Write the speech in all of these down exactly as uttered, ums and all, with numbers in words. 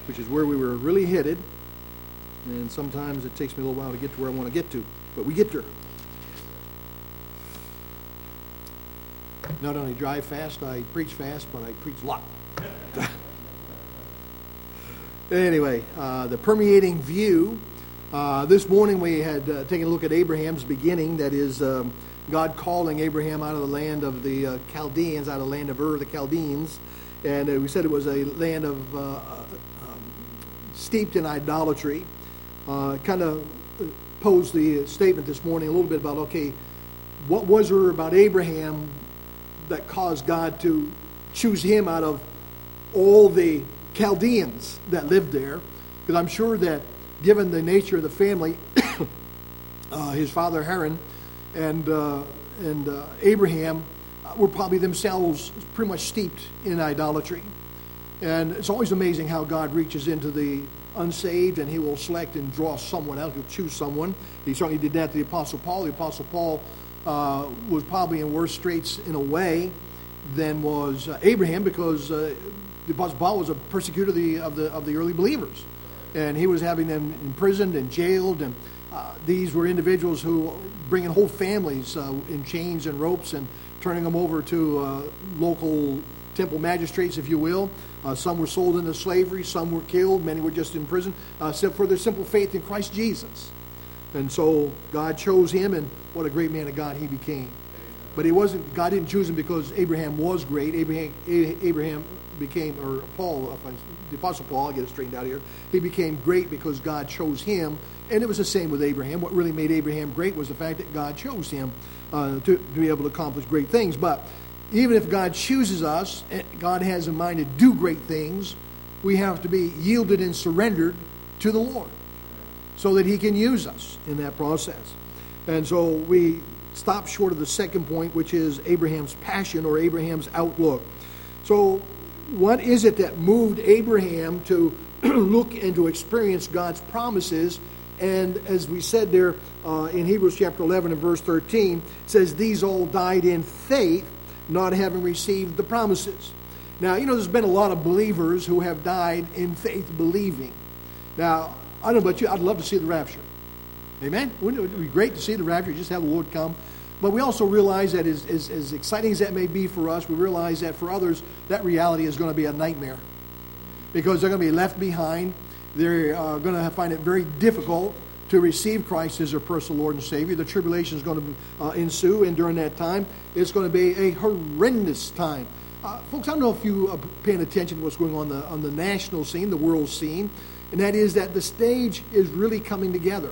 which is where we were really headed. And sometimes it takes me a little while to get to where I want to get to, but we get there. Not only drive fast, I preach fast, but I preach a lot. Anyway, uh, the permeating view. Uh, this morning we had uh, taken a look at Abraham's beginning, that is um, God calling Abraham out of the land of the uh, Chaldeans, out of the land of Ur, the Chaldeans. And uh, we said it was a land of uh, um, steeped in idolatry. Uh, kind of posed the statement this morning a little bit about, okay, what was there about Abraham that caused God to choose him out of all the Chaldeans that lived there? Because I'm sure that given the nature of the family, uh, his father Haran and uh, and uh, Abraham were probably themselves pretty much steeped in idolatry. And it's always amazing how God reaches into the unsaved, and he will select and draw someone out. He'll choose someone. He certainly did that to the Apostle Paul. The Apostle Paul uh, was probably in worse straits in a way than was uh, Abraham, because uh, the Apostle Paul was a persecutor of the, of the of the early believers, and he was having them imprisoned and jailed. And uh, these were individuals who bringing whole families uh, in chains and ropes and turning them over to uh, local temple magistrates, if you will. Uh, some were sold into slavery, some were killed, many were just in prison uh, for their simple faith in Christ Jesus. And so God chose him, and what a great man of God he became. But he wasn't. God didn't choose him because Abraham was great. Abraham, Abraham became, or Paul, if I, the Apostle Paul, I'll get it straightened out here. He became great because God chose him, and it was the same with Abraham. What really made Abraham great was the fact that God chose him uh, to, to be able to accomplish great things. But even if God chooses us, God has in mind to do great things, we have to be yielded and surrendered to the Lord so that he can use us in that process. And so we stop short of the second point, which is Abraham's passion or Abraham's outlook. So what is it that moved Abraham to look and to experience God's promises? And as we said there uh, in Hebrews chapter eleven and verse thirteen, it says, these all died in faith, not having received the promises. Now, you know, there's been a lot of believers who have died in faith believing. Now, I don't know about you, I'd love to see the rapture. Amen? Wouldn't it be great to see the rapture, just have the Lord come? But we also realize that as, as, as exciting as that may be for us, we realize that for others, that reality is going to be a nightmare. Because they're going to be left behind. They're uh, going to find it very difficult to receive Christ as their personal Lord and Savior. The tribulation is going to uh, ensue, and during that time, it's going to be a horrendous time. Uh, folks, I don't know if you are paying attention to what's going on the, on the national scene, the world scene, and that is that the stage is really coming together.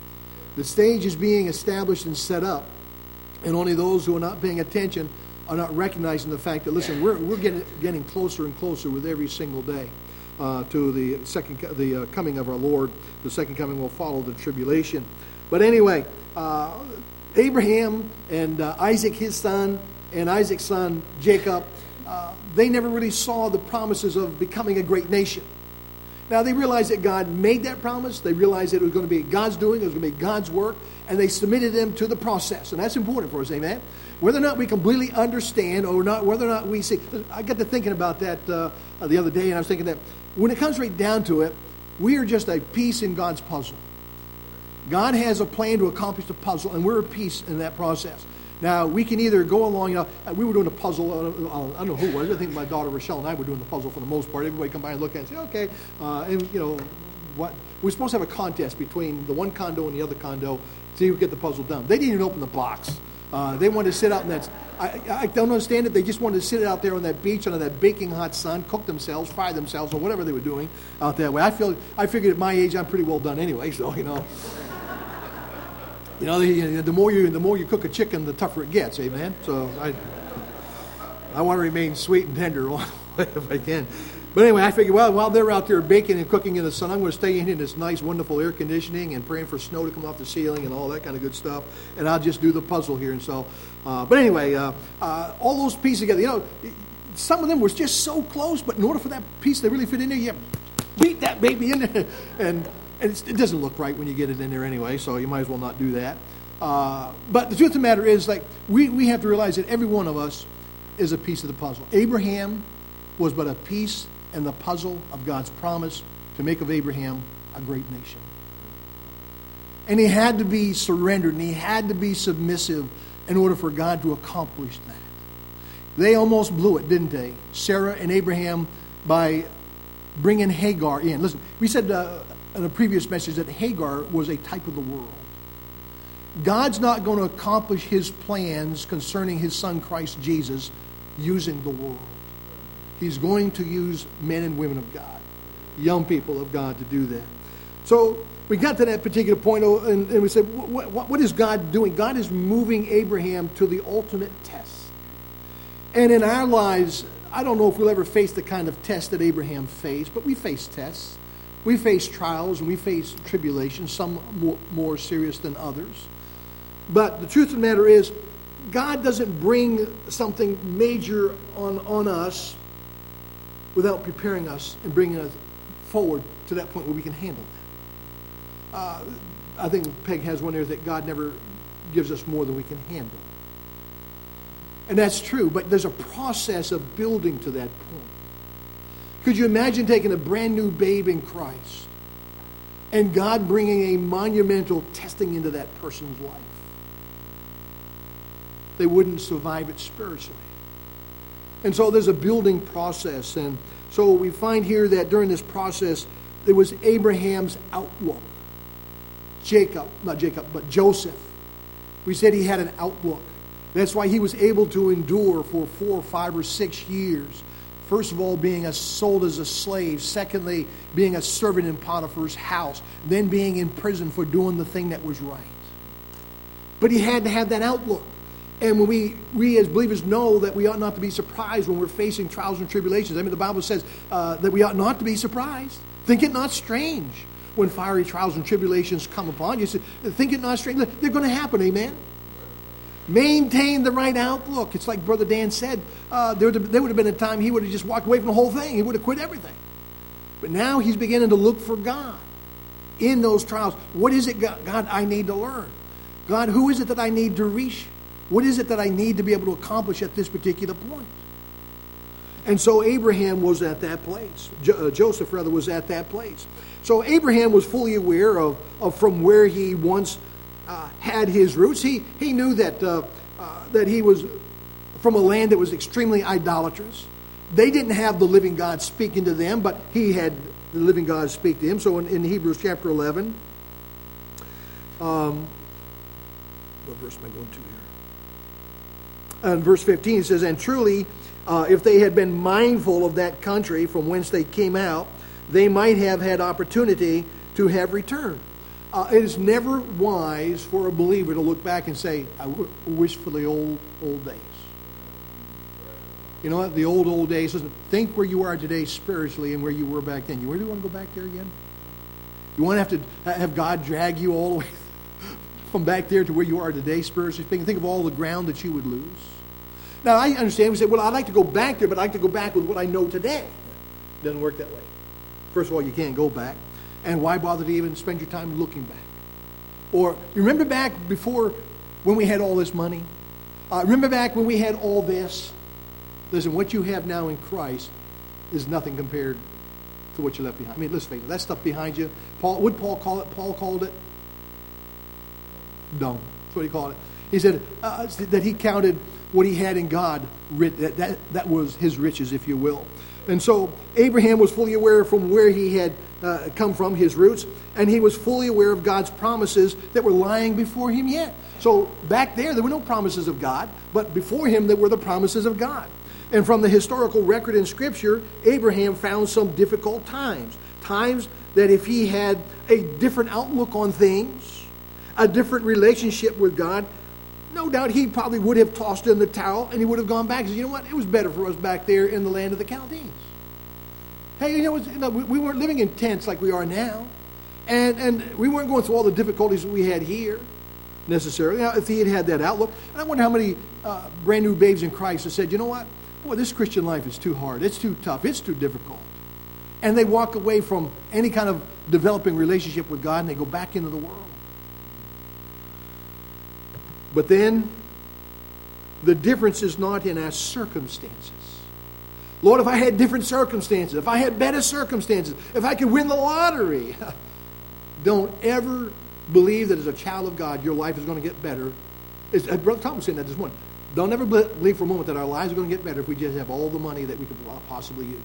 The stage is being established and set up, and only those who are not paying attention are not recognizing the fact that, listen, we're we're getting getting closer and closer with every single day uh, to the second the uh, coming of our Lord. The second coming will follow the tribulation. But anyway, uh, Abraham and uh, Isaac, his son, and Isaac's son Jacob, uh, they never really saw the promises of becoming a great nation. Now, they realized that God made that promise. They realized that it was going to be God's doing. It was going to be God's work. And they submitted them to the process. And that's important for us, amen? Whether or not we completely understand or not, whether or not we see. I got to thinking about that uh, the other day, and I was thinking that when it comes right down to it, we are just a piece in God's puzzle. God has a plan to accomplish the puzzle, and we're a piece in that process. Now, we can either go along, you know, we were doing a puzzle, uh, I don't know who it was, I think my daughter Rochelle and I were doing the puzzle for the most part. Everybody come by and look at it and say, okay, uh, and, you know, what we're supposed to have a contest between the one condo and the other condo, see who get the puzzle done. They didn't even open the box. Uh, they wanted to sit out in that, I, I don't understand it, they just wanted to sit out there on that beach under that baking hot sun, cook themselves, fry themselves, or whatever they were doing out that way. I feel, I figured at my age I'm pretty well done anyway, so, you know. You know, the, the more you the more you cook a chicken, the tougher it gets, amen? So I I want to remain sweet and tender if I can. But anyway, I figured, well, while they're out there baking and cooking in the sun, I'm going to stay in, in this nice, wonderful air conditioning and praying for snow to come off the ceiling and all that kind of good stuff. And I'll just do the puzzle here. And so, uh, but anyway, uh, uh, all those pieces together, you know, some of them were just so close, but in order for that piece to really fit in there, you beat that baby in there. And And it's, it doesn't look right when you get it in there anyway, so you might as well not do that. Uh, but the truth of the matter is, like, we, we have to realize that every one of us is a piece of the puzzle. Abraham was but a piece in the puzzle of God's promise to make of Abraham a great nation. And he had to be surrendered, and he had to be submissive in order for God to accomplish that. They almost blew it, didn't they? Sarah and Abraham, by bringing Hagar in. Listen, we said uh, in a previous message that Hagar was a type of the world. God's not going to accomplish his plans concerning his son Christ Jesus using the world. He's going to use men and women of God, young people of God, to do that. So we got to that particular point, and, and we said, what, what, what is God doing? God is moving Abraham to the ultimate test. And in our lives, I don't know if we'll ever face the kind of test that Abraham faced, but we face tests. We face trials and we face tribulations, some more, more serious than others. But the truth of the matter is, God doesn't bring something major on, on us without preparing us and bringing us forward to that point where we can handle that. Uh, I think Peg has one there that God never gives us more than we can handle. And that's true, but there's a process of building to that point. Could you imagine taking a brand new babe in Christ and God bringing a monumental testing into that person's life? They wouldn't survive it spiritually. And so there's a building process. And so we find here that during this process, it was Abraham's outlook. Jacob, not Jacob, but Joseph. We said he had an outlook. That's why he was able to endure for four, five, or six years. First of all, being sold as a slave. Secondly, being a servant in Potiphar's house. Then being in prison for doing the thing that was right. But he had to have that outlook. And when we, we as believers know that we ought not to be surprised when we're facing trials and tribulations. I mean, the Bible says uh, that we ought not to be surprised. Think it not strange when fiery trials and tribulations come upon you. Think it not strange. They're going to happen, amen? Maintain the right outlook. It's like Brother Dan said, uh, there, would have, there would have been a time he would have just walked away from the whole thing. He would have quit everything. But now he's beginning to look for God in those trials. What is it, God, God, I need to learn? God, who is it that I need to reach? What is it that I need to be able to accomplish at this particular point? And so Abraham was at that place. Jo- uh, Joseph, rather, was at that place. So Abraham was fully aware of, of from where he once uh, had his roots. He he knew that uh, uh, that he was from a land that was extremely idolatrous. They didn't have the living God speaking to them, but he had the living God speak to him. So in, in Hebrews chapter eleven, um, what verse am I going to here? And verse fifteen, it says, and truly, uh, if they had been mindful of that country from whence they came out, they might have had opportunity to have returned. Uh, it is never wise for a believer to look back and say, I w- wish for the old, old days. You know what? The old, old days. Listen, think where you are today spiritually and where you were back then. You really want to go back there again? You want to have to have God drag you all the way from back there to where you are today spiritually speaking? Think of all the ground that you would lose. Now, I understand. We say, well, I'd like to go back there, but I'd like to go back with what I know today. It doesn't work that way. First of all, you can't go back. And why bother to even spend your time looking back? Or remember back before when we had all this money? Uh, remember back when we had all this? Listen, what you have now in Christ is nothing compared to what you left behind. I mean, let's face it, that stuff behind you, Paul, would Paul call it? Paul called it dung. That's what he called it. He said uh, that he counted what he had in God, that, that, that was his riches, if you will. And so Abraham was fully aware from where he had uh, come from, his roots, and he was fully aware of God's promises that were lying before him yet. So back there, there were no promises of God, but before him there were the promises of God. And from the historical record in Scripture, Abraham found some difficult times. Times that if he had a different outlook on things, a different relationship with God, no doubt he probably would have tossed in the towel and he would have gone back and said, you know what, it was better for us back there in the land of the Chaldeans. Hey, you know, it was, you know we, we weren't living in tents like we are now. And, and we weren't going through all the difficulties that we had here necessarily. Now, if he had had that outlook, and I wonder how many uh, brand new babes in Christ have said, you know what, boy, this Christian life is too hard, it's too tough, it's too difficult. And they walk away from any kind of developing relationship with God and they go back into the world. But then, the difference is not in our circumstances. Lord, if I had different circumstances, if I had better circumstances, if I could win the lottery. Don't ever believe that as a child of God, your life is going to get better. It's, Brother Tom was saying that this morning. Don't ever believe for a moment that our lives are going to get better if we just have all the money that we could possibly use.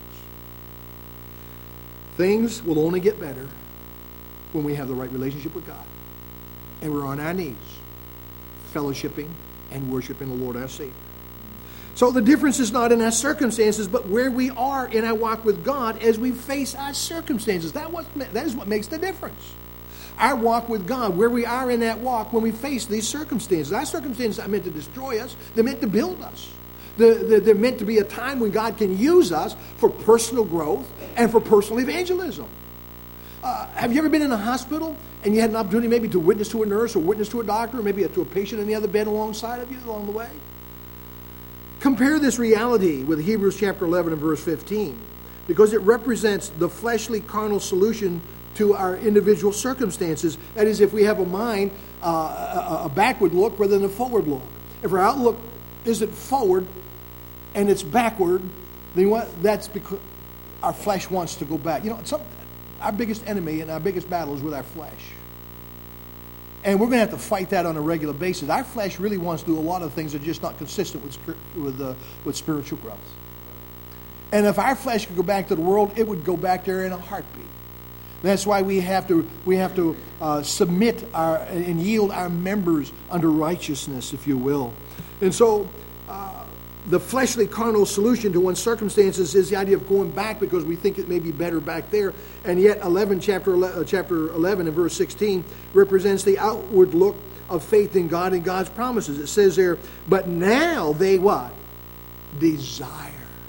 Things will only get better when we have the right relationship with God. And we're on our knees, fellowshipping and worshiping the Lord our Savior. So the difference is not in our circumstances, but where we are in our walk with God as we face our circumstances. That, was, that is what makes the difference. Our walk with God, where we are in that walk when we face these circumstances. Our circumstances are meant to destroy us. They're meant to build us. They're, they're meant to be a time when God can use us for personal growth and for personal evangelism. Uh, have you ever been in a hospital and you had an opportunity maybe to witness to a nurse or witness to a doctor or maybe to a patient on the other bed alongside of you along the way? Compare this reality with Hebrews chapter eleven and verse fifteen, because it represents the fleshly carnal solution to our individual circumstances. That is, if we have a mind, uh, a, a backward look rather than a forward look. If our outlook isn't forward and it's backward, then what? That's because our flesh wants to go back. You know, some, our biggest enemy and our biggest battle is with our flesh. And we're going to have to fight that on a regular basis. Our flesh really wants to do a lot of things that are just not consistent with with, uh, with spiritual growth. And if our flesh could go back to the world, it would go back there in a heartbeat. That's why we have to we have to uh, submit our and yield our members under righteousness, if you will. And so uh, the fleshly carnal solution to one's circumstances is the idea of going back because we think it may be better back there. And yet, eleven chapter eleven, chapter eleven and verse sixteen represents the outward look of faith in God and God's promises. It says there, but now they what? Desire.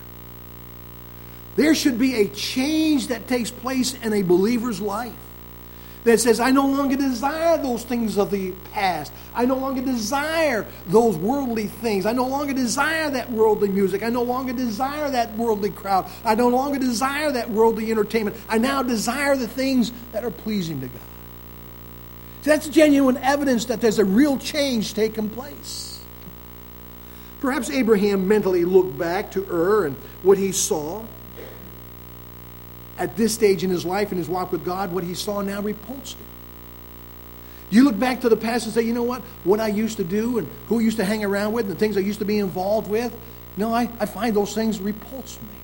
There should be a change that takes place in a believer's life that says, I no longer desire those things of the past. I no longer desire those worldly things. I no longer desire that worldly music. I no longer desire that worldly crowd. I no longer desire that worldly entertainment. I now desire the things that are pleasing to God. So that's genuine evidence that there's a real change taking place. Perhaps Abraham mentally looked back to Ur and what he saw. At this stage in his life and his walk with God, what he saw now repulsed him. You look back to the past and say, you know what? What I used to do and who I used to hang around with and the things I used to be involved with, no, I, I find those things repulse me.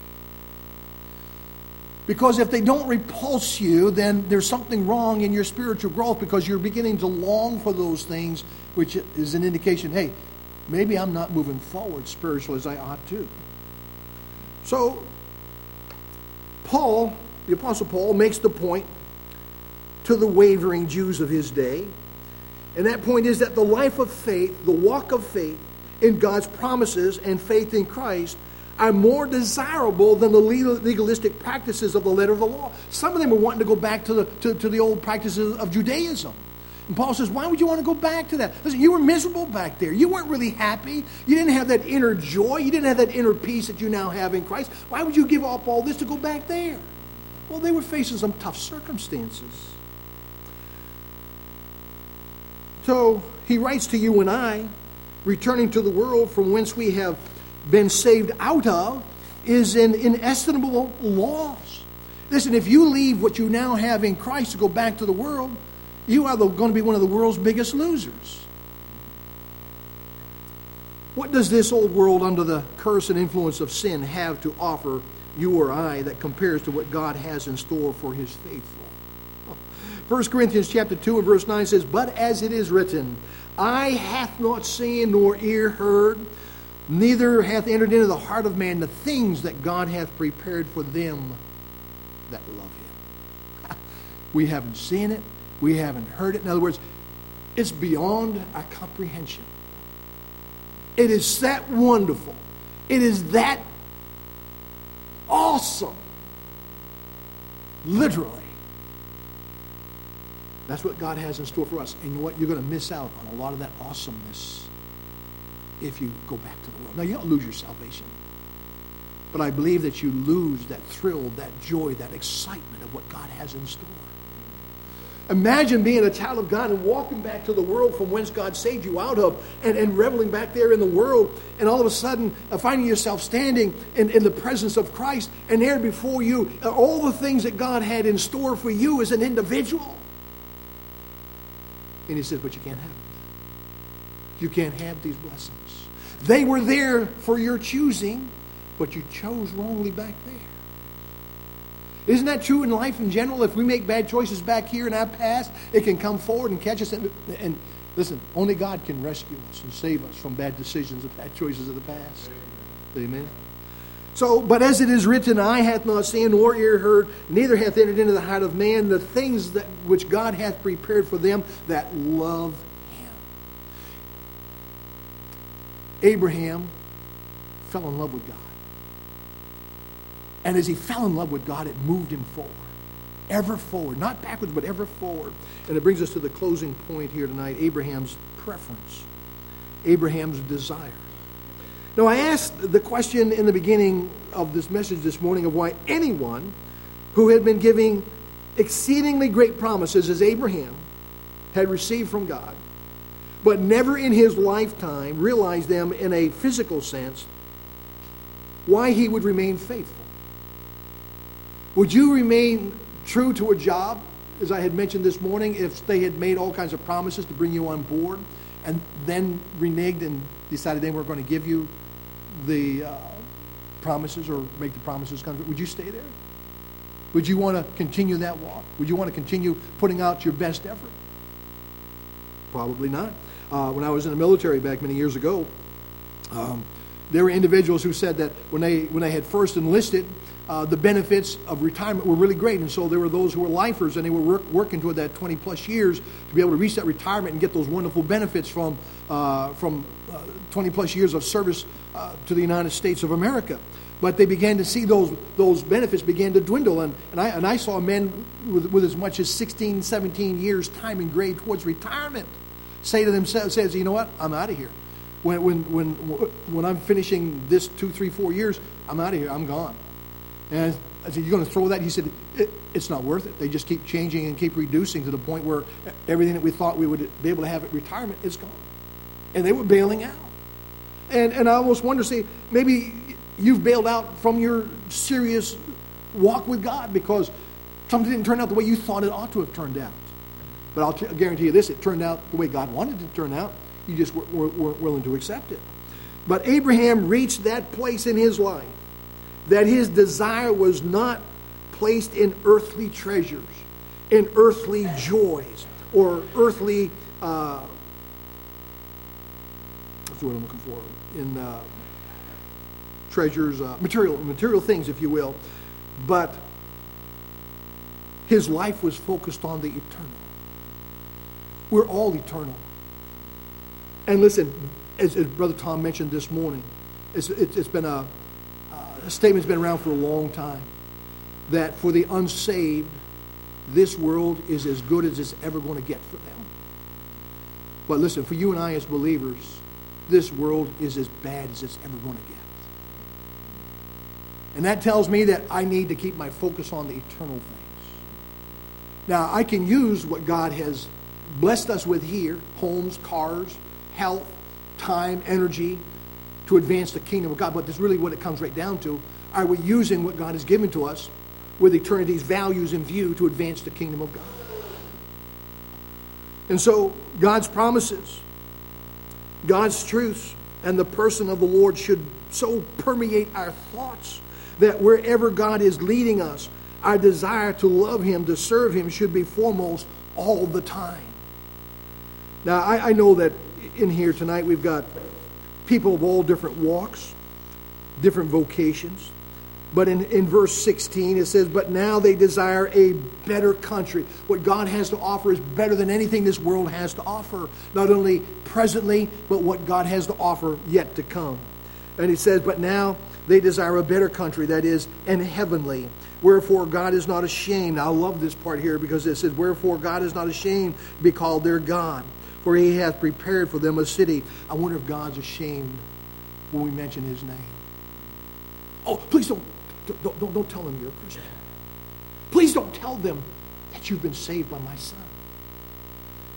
Because if they don't repulse you, then there's something wrong in your spiritual growth because you're beginning to long for those things, which is an indication, hey, maybe I'm not moving forward spiritually as I ought to. So, Paul, the Apostle Paul, makes the point to the wavering Jews of his day. And that point is that the life of faith, the walk of faith in God's promises and faith in Christ are more desirable than the legalistic practices of the letter of the law. Some of them are wanting to go back to the, to, to the old practices of Judaism. And Paul says, why would you want to go back to that? Listen, you were miserable back there. You weren't really happy. You didn't have that inner joy. You didn't have that inner peace that you now have in Christ. Why would you give up all this to go back there? Well, they were facing some tough circumstances. So he writes to you and I, returning to the world from whence we have been saved out of is an inestimable loss. Listen, if you leave what you now have in Christ to go back to the world, you are the, going to be one of the world's biggest losers. What does this old world under the curse and influence of sin have to offer you or I that compares to what God has in store for his faithful? First Corinthians chapter two and verse nine says, but as it is written, eye hath not seen nor ear heard, neither hath entered into the heart of man the things that God hath prepared for them that love him. We haven't seen it. We haven't heard it. In other words, it's beyond our comprehension. It is that wonderful. It is that awesome. Literally. That's what God has in store for us. And you know what? You're going to miss out on a lot of that awesomeness if you go back to the world. Now, you don't lose your salvation. But I believe that you lose that thrill, that joy, that excitement of what God has in store. Imagine being a child of God and walking back to the world from whence God saved you out of, and, and reveling back there in the world, and all of a sudden uh, finding yourself standing in, in the presence of Christ, and there before you are all the things that God had in store for you as an individual. And he says, but you can't have it. You can't have these blessings. They were there for your choosing, but you chose wrongly back there. Isn't that true in life in general? If we make bad choices back here in our past, it can come forward and catch us. And, and listen, only God can rescue us and save us from bad decisions and bad choices of the past. Amen. So, but as it is written, eye hath not seen, nor ear heard, neither hath entered into the heart of man the things that which God hath prepared for them that love him. Abraham fell in love with God. And as he fell in love with God, it moved him forward. Ever forward. Not backwards, but ever forward. And it brings us to the closing point here tonight. Abraham's preference. Abraham's desire. Now, I asked the question in the beginning of this message this morning of why anyone who had been giving exceedingly great promises as Abraham had received from God, but never in his lifetime realized them in a physical sense, why he would remain faithful. Would you remain true to a job, as I had mentioned this morning, if they had made all kinds of promises to bring you on board and then reneged and decided they weren't going to give you the uh, promises or make the promises come? Would you stay there? Would you want to continue that walk? Would you want to continue putting out your best effort? Probably not. Uh, when I was in the military back many years ago, um, there were individuals who said that when they when they had first enlisted, uh, the benefits of retirement were really great. And so there were those who were lifers, and they were work, working toward that twenty plus years to be able to reach that retirement and get those wonderful benefits from uh, from uh, twenty plus years of service uh, to the United States of America. But they began to see those those benefits began to dwindle. And, and, I, and I saw men with, with as much as sixteen, seventeen years time engraved towards retirement say to themselves, says, you know what, I'm out of here. When, when, when, when I'm finishing this two, three, four years, I'm out of here, I'm gone. And I said, you're going to throw that? He said, it, it's not worth it. They just keep changing and keep reducing to the point where everything that we thought we would be able to have at retirement is gone. And they were bailing out. And, and I almost wonder, see, maybe you've bailed out from your serious walk with God because something didn't turn out the way you thought it ought to have turned out. But I'll t- guarantee you this, it turned out the way God wanted it to turn out. You just weren't, weren't willing to accept it. But Abraham reached that place in his life that his desire was not placed in earthly treasures, in earthly joys, or earthly, uh, what's the word I'm looking for, in uh, treasures, uh, material, material things, if you will. But his life was focused on the eternal. We're all eternal. And listen, as, as Brother Tom mentioned this morning, it's, it's, it's been a, a statement's been around for a long time, that for the unsaved, this world is as good as it's ever going to get for them. But listen, for you and I as believers, this world is as bad as it's ever going to get. And that tells me that I need to keep my focus on the eternal things. Now, I can use what God has blessed us with here, homes, cars, health, time, energy, to advance the kingdom of God. But that's really what it comes right down to. Are we using what God has given to us with eternity's values in view to advance the kingdom of God? And so God's promises, God's truths, and the person of the Lord should so permeate our thoughts that wherever God is leading us, our desire to love Him, to serve Him, should be foremost all the time. Now, I, I know that in here tonight we've got people of all different walks, different vocations. But in, in verse sixteen it says, but now they desire a better country. What God has to offer is better than anything this world has to offer. Not only presently, but what God has to offer yet to come. And he says, but now they desire a better country, that is, an heavenly. Wherefore God is not ashamed. Now, I love this part here because it says, wherefore God is not ashamed to be called their God, for He hath prepared for them a city. I wonder if God's ashamed when we mention His name. Oh, please don't, don't, don't, don't tell them you're a Christian. Please don't tell them that you've been saved by my Son.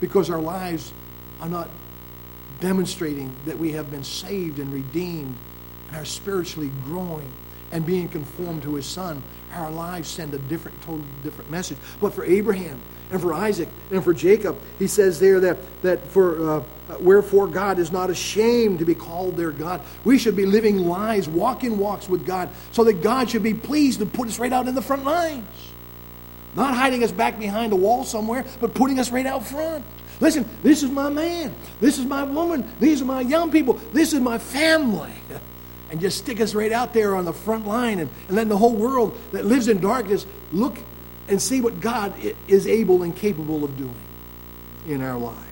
because our lives are not demonstrating that we have been saved and redeemed and are spiritually growing and being conformed to his Son. Our lives send a different, totally different message. But for Abraham and for Isaac and for Jacob, he says there that, that for uh, wherefore God is not ashamed to be called their God. We should be living lives, walking walks with God, so that God should be pleased to put us right out in the front lines. Not hiding us back behind a wall somewhere, but putting us right out front. Listen, this is my man. This is my woman. These are my young people. This is my family. And just stick us right out there on the front line and, and let the whole world that lives in darkness look and see what God is able and capable of doing in our lives.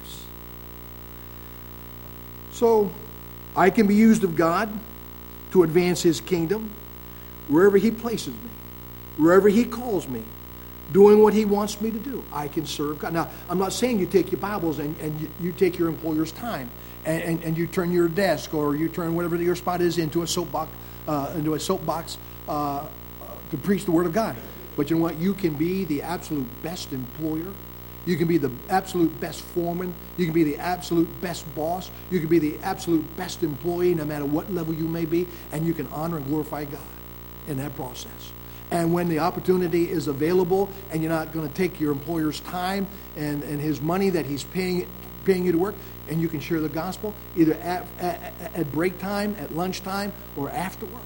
So, I can be used of God to advance his kingdom wherever he places me, wherever he calls me, doing what he wants me to do. I can serve God. Now, I'm not saying you take your Bibles and, and you, you take your employer's time and, and, and you turn your desk or you turn whatever your spot is into a soapbox, uh, into a soapbox uh, to preach the Word of God. But you know what? You can be the absolute best employer. You can be the absolute best foreman. You can be the absolute best boss. You can be the absolute best employee, no matter what level you may be, and you can honor and glorify God in that process. And when the opportunity is available and you're not going to take your employer's time and, and his money that he's paying paying you to work, and you can share the gospel either at, at, at break time, at lunchtime, or after work.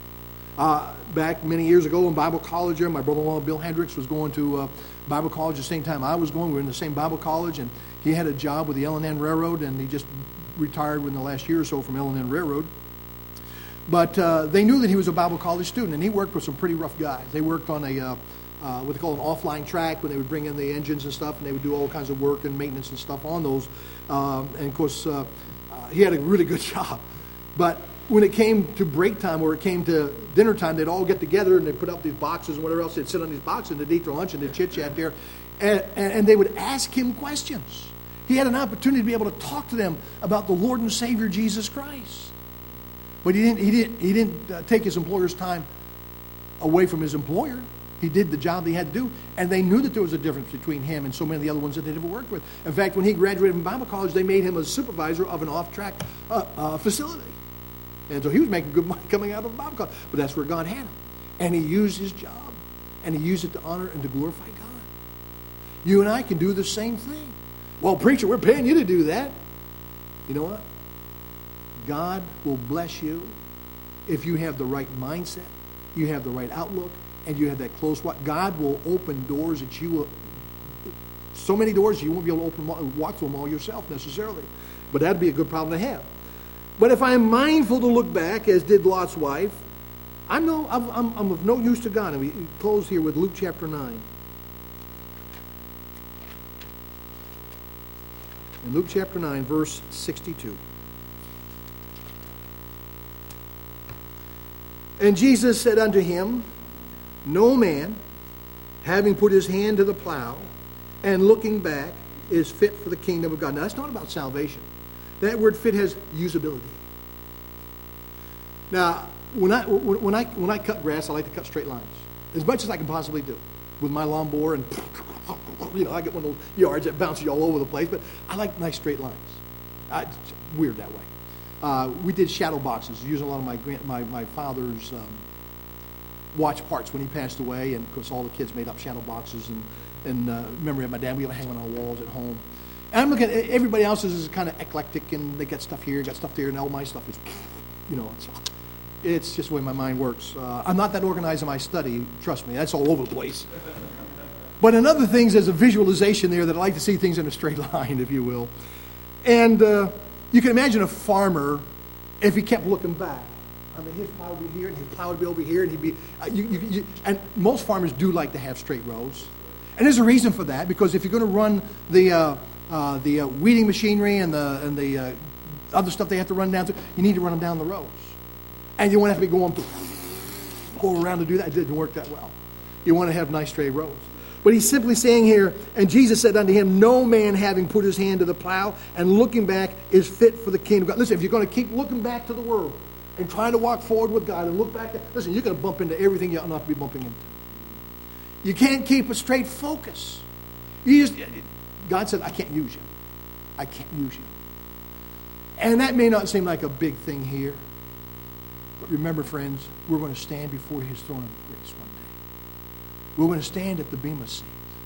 Uh, back many years ago in Bible college here, my brother-in-law Bill Hendricks was going to uh, Bible college the same time I was going. We were in the same Bible college, and he had a job with the L and N Railroad, and he just retired within the last year or so from L and N Railroad. But uh, they knew that he was a Bible college student, and he worked with some pretty rough guys. They worked on a uh, uh, what they call an offline track when they would bring in the engines and stuff, and they would do all kinds of work and maintenance and stuff on those. Um, and of course, uh, uh, he had a really good job. But when it came to break time or it came to dinner time, they'd all get together and they'd put up these boxes and whatever else. They'd sit on these boxes and they'd eat their lunch and they'd chit-chat there. And, and, and they would ask him questions. He had an opportunity to be able to talk to them about the Lord and Savior Jesus Christ. But he didn't, he didn't, he didn't uh, take his employer's time away from his employer. He did the job he had to do, and they knew that there was a difference between him and so many of the other ones that they'd ever worked with. In fact, when he graduated from Bible college, they made him a supervisor of an off-track uh, uh, facility. And so he was making good money coming out of Bible college. But that's where God had him. And he used his job, and he used it to honor and to glorify God. You and I can do the same thing. Well, preacher, we're paying you to do that. You know what? God will bless you if you have the right mindset, you have the right outlook, and you have that close walk. God will open doors that you will, so many doors you won't be able to open, walk through them all yourself necessarily. But that'd be a good problem to have. But if I'm mindful to look back, as did Lot's wife, I'm, no, I'm, I'm, I'm of no use to God. And we close here with Luke chapter nine. In Luke chapter nine, verse sixty-two. And Jesus said unto him, no man, having put his hand to the plow and looking back, is fit for the kingdom of God. Now, that's not about salvation. That word fit has usability. Now, when I, when I, when I cut grass, I like to cut straight lines. As much as I can possibly do. With my lawnmower and, you know, I get one of those yards that bounces you all over the place. But I like nice straight lines. I, it's weird that way. Uh, we did shadow boxes, using a lot of my my, my father's um, watch parts when he passed away. And, of course, all the kids made up shadow boxes and, and uh, memory of my dad. We would hang on our walls at home. And I'm looking at everybody else's is kind of eclectic, and they got stuff here, got stuff there, and all my stuff is, you know, it's, it's just the way my mind works. Uh, I'm not that organized in my study, trust me. That's all over the place. But in other things, there's a visualization there that I like to see things in a straight line, if you will. And uh, you can imagine a farmer if he kept looking back. I mean, his plow would be here, and his plow would be over here, and he'd be. Uh, you, you, you, and most farmers do like to have straight rows, and there's a reason for that, because if you're going to run the uh, uh, the uh, weeding machinery and the and the uh, other stuff they have to run down through, you need to run them down the rows, and you won't have to be going go around to do that. It didn't work that well. You want to have nice straight rows. But he's simply saying here, and Jesus said unto him, no man having put his hand to the plow and looking back is fit for the kingdom of God. Listen, if you're going to keep looking back to the world and trying to walk forward with God and look back, at, listen, you're going to bump into everything you ought not to be bumping into. You can't keep a straight focus. You just, God said, I can't use you. I can't use you. And that may not seem like a big thing here. But remember, friends, we're going to stand before his throne of grace one day. We're going to stand at the Bema seat.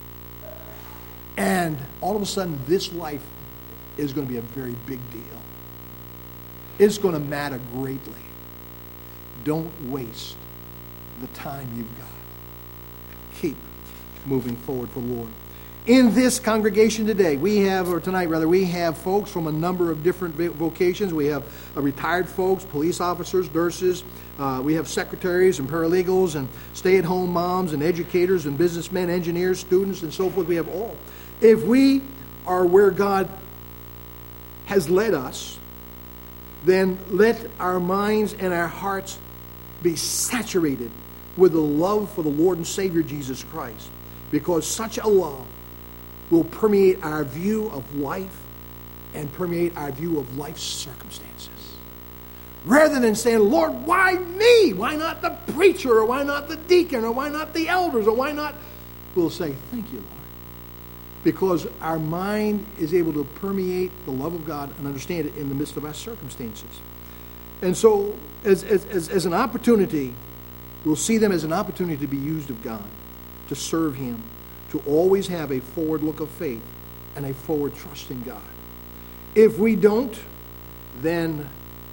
And all of a sudden, this life is going to be a very big deal. It's going to matter greatly. Don't waste the time you've got. Keep moving forward for the Lord. In this congregation today, we have, or tonight rather, we have folks from a number of different vocations. We have uh, retired folks, police officers, nurses. Uh, we have secretaries and paralegals and stay-at-home moms and educators and businessmen, engineers, students, and so forth. We have all. If we are where God has led us, then let our minds and our hearts be saturated with the love for the Lord and Savior Jesus Christ, because such a love will permeate our view of life and permeate our view of life's circumstances. Rather than saying, Lord, why me? Why not the preacher? Or why not the deacon? Or why not the elders? Or why not? We'll say, thank you, Lord. Because our mind is able to permeate the love of God and understand it in the midst of our circumstances. And so, as, as, as, as an opportunity, we'll see them as an opportunity to be used of God, to serve Him, to always have a forward look of faith and a forward trust in God. If we don't, then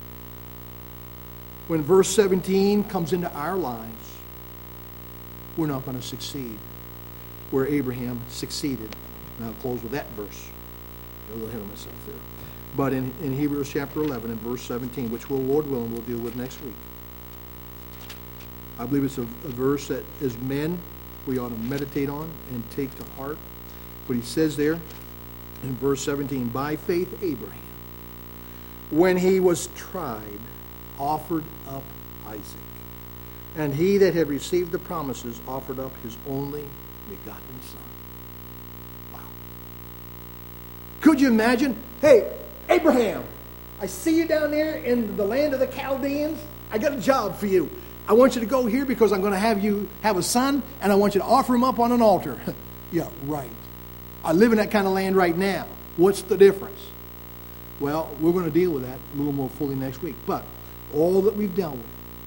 when verse seventeen comes into our lives, we're not going to succeed where Abraham succeeded. And I'll close with that verse. A little ahead of myself there. But in, in Hebrews chapter eleven and verse seventeen, which we'll, Lord willing, we'll deal with next week. I believe it's a, a verse that as men we ought to meditate on and take to heart. But he says there in verse seventeen, by faith Abraham, when he was tried, offered up Isaac. And he that had received the promises offered up his only begotten son. Wow. Could you imagine? Hey, Abraham, I see you down there in the land of the Chaldeans. I got a job for you. I want you to go here because I'm going to have you have a son, and I want you to offer him up on an altar. Yeah, right. I live in that kind of land right now. What's the difference? Well, we're going to deal with that a little more fully next week. But all that we've dealt with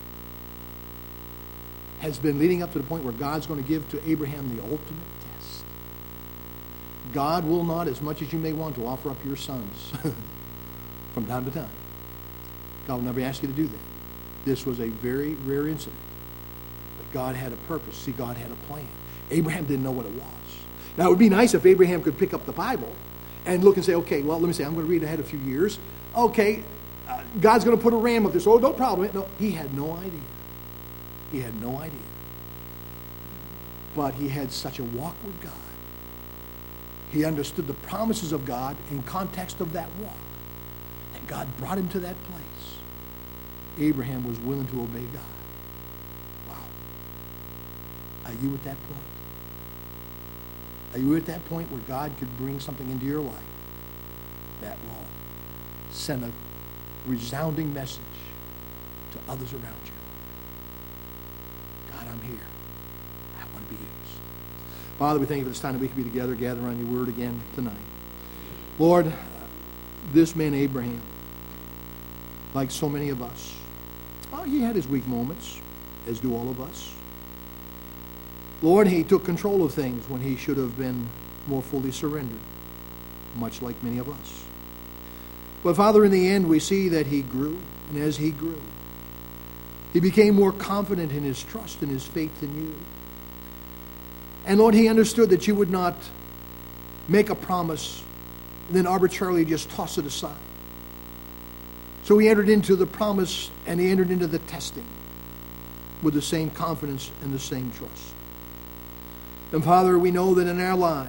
has been leading up to the point where God's going to give to Abraham the ultimate test. God will not, as much as you may want to, offer up your sons from time to time. God will never ask you to do that. This was a very rare incident. But God had a purpose. See, God had a plan. Abraham didn't know what it was. Now, it would be nice if Abraham could pick up the Bible and look and say, okay, well, let me say, I'm going to read ahead a few years. Okay, uh, God's going to put a ram up there. So, oh, no problem. No, he had no idea. He had no idea. But he had such a walk with God. He understood the promises of God in context of that walk. And God brought him to that place. Abraham was willing to obey God. Wow. Are you at that point? Are you at that point where God could bring something into your life that will send a resounding message to others around you? God, I'm here. I want to be used. Father, we thank you for this time that we can be together, gather around your word again tonight. Lord, this man Abraham, like so many of us, oh, he had his weak moments, as do all of us. Lord, he took control of things when he should have been more fully surrendered, much like many of us. But Father, in the end, we see that he grew, and as he grew, he became more confident in his trust and his faith in you. And Lord, he understood that you would not make a promise and then arbitrarily just toss it aside. So he entered into the promise and he entered into the testing with the same confidence and the same trust. And Father, we know that in our lives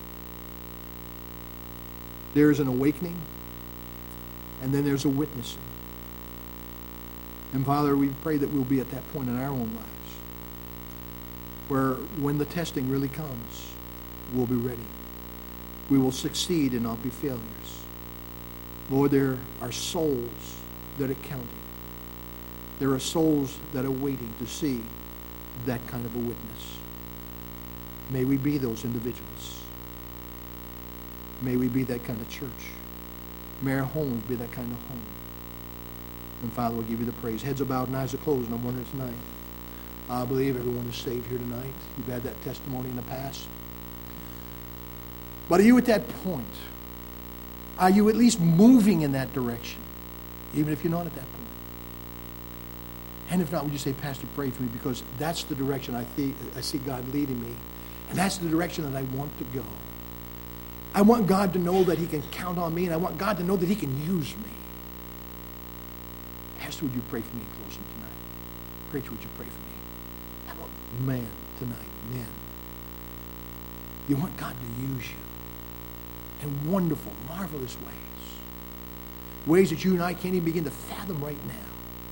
there is an awakening and then there's a witnessing. And Father, we pray that we'll be at that point in our own lives where when the testing really comes, we'll be ready. We will succeed and not be failures. Lord, there are souls that are counting. There are souls that are waiting to see that kind of a witness. May we be those individuals. May we be that kind of church. May our homes be that kind of home. And Father, we'll give you the praise. Heads are bowed and eyes are closed, and I'm wondering tonight. I believe everyone is saved here tonight. You've had that testimony in the past. But are you at that point? Are you at least moving in that direction? Even if you're not at that point. And if not, would you say, Pastor, pray for me, because that's the direction I, see, I see God leading me. And that's the direction that I want to go. I want God to know that he can count on me, and I want God to know that he can use me. Pastor, would you pray for me in closing tonight? Preacher, would you pray for me? How about man tonight, men? You want God to use you in wonderful, marvelous ways. Ways that you and I can't even begin to fathom right now.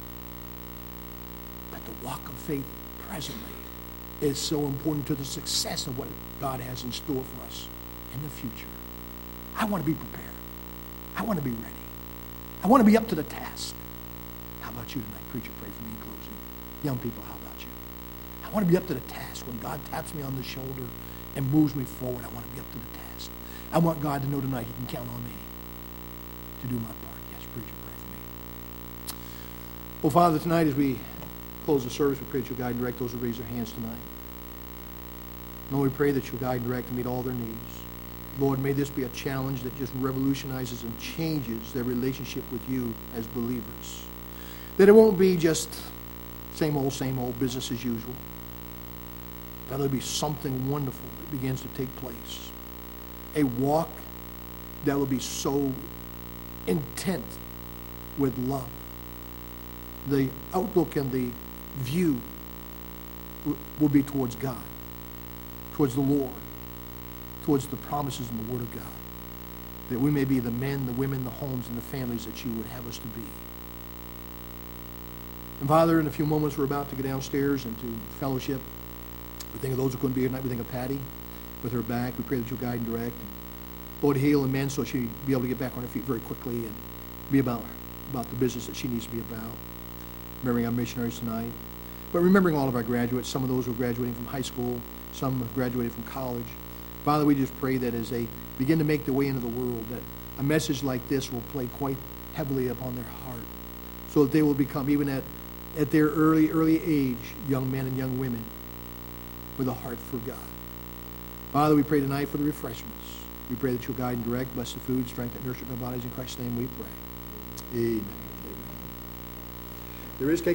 But the walk of faith presently is so important to the success of what God has in store for us in the future. I want to be prepared. I want to be ready. I want to be up to the task. How about you tonight? Preacher, pray for me in closing. Young people, how about you? I want to be up to the task. When God taps me on the shoulder and moves me forward, I want to be up to the task. I want God to know tonight he can count on me to do my part. Yes, preacher, pray for me. Well, Father, tonight as we close the service, we pray that you'll guide and direct those who raise their hands tonight. Lord, we pray that you'll guide and direct and meet all their needs. Lord, may this be a challenge that just revolutionizes and changes their relationship with you as believers. That it won't be just same old, same old, business as usual. That there'll be something wonderful that begins to take place. A walk that will be so intent with love. The outlook and the view will be towards God, towards the Lord, towards the promises in the Word of God. That we may be the men, the women, the homes, and the families that you would have us to be. And Father, in a few moments we're about to go downstairs into fellowship. We think of those who are going to be here tonight. We think of Patty with her back. We pray that you'll guide and direct. And Lord, heal and mend so she'll be able to get back on her feet very quickly and be about, about the business that she needs to be about. Remembering our missionaries tonight. But remembering all of our graduates, some of those who are graduating from high school, some have graduated from college. Father, we just pray that as they begin to make their way into the world, that a message like this will play quite heavily upon their heart, so that they will become, even at, at their early, early age, young men and young women with a heart for God. Father, we pray tonight for the refreshments. We pray that you'll guide and direct, bless the food, strengthen, and nurture our bodies. In Christ's name we pray. Amen. There is cake.